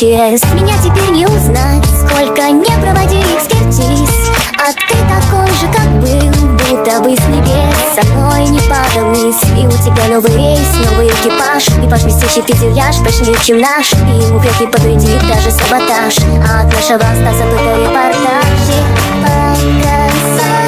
МЧС. Меня теперь не узнать, сколько не проводи экспертиз. А ты такой же, как был, будто бы с небес со мной не падал вниз. И у тебя новый рейс, новый экипаж, и ваш блестящий фюзеляж прочнее, чем наш. И упреки подтвердит даже саботаж, а от нашего Стаса быта репортажи показал.